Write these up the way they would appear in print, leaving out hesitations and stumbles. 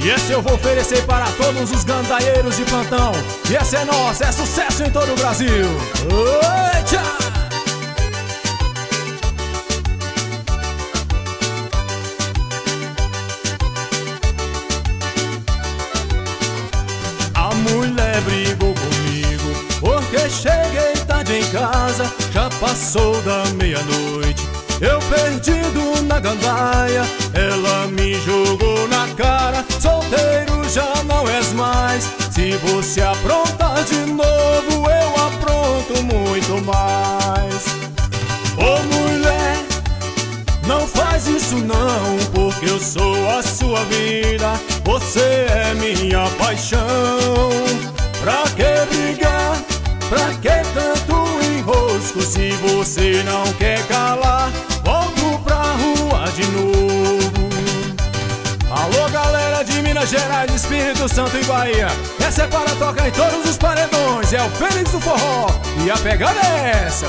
E esse eu vou oferecer para todos os gandaieiros de plantão. E essa é nossa, é sucesso em todo o Brasil. Oi, tchau! A mulher brigou comigo porque cheguei tarde em casa. Já passou da meia-noite, eu perdido na gandaia. Ela me jogou na cara: solteiro já não és mais. Se você aprontar de novo, eu apronto muito mais. Ô mulher, não faz isso não, porque eu sou a sua vida. Você é minha paixão. Pra que brigar? Pra que tanto enrosco? Se você não quer calar, volto pra rua de novo. Alô galera de Minas Gerais, Espírito Santo e Bahia, essa é para tocar em todos os paredões. É o Fênix do Forró e a pegada é essa.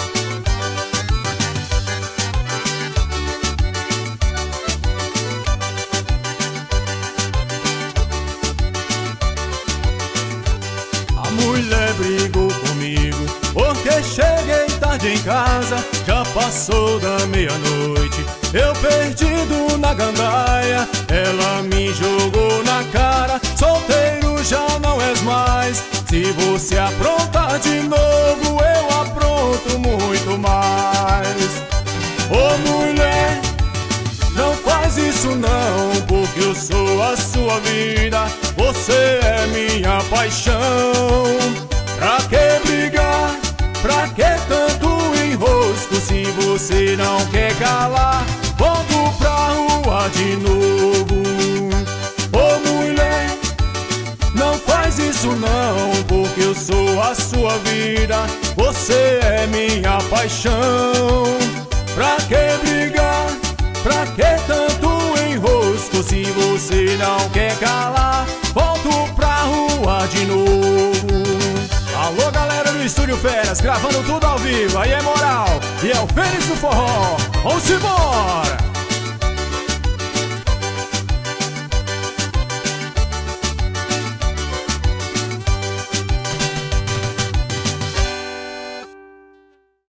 A mulher brigou comigo porque cheguei tarde em casa. Já passou da meia-noite, eu perdido na gandaia. Ela me jogou na cara: solteiro já não és mais. Se você aprontar de novo, eu apronto muito mais. Ô mulher, não faz isso não, porque eu sou a sua vida. Você é minha paixão. Pra que brigar? Pra que tanto enrosco? Se você não quer calar, volto pra rua de novo. Ô mulher, não faz isso não, porque eu sou a sua vida. Você é minha paixão. Pra que brigar? Pra que tanto enrosco? Se você não quer calar, volto pra rua de novo. Alô galera do Estúdio Feras, gravando tudo ao vivo, aí é moral. E é o Fênix do Forró, vamos embora!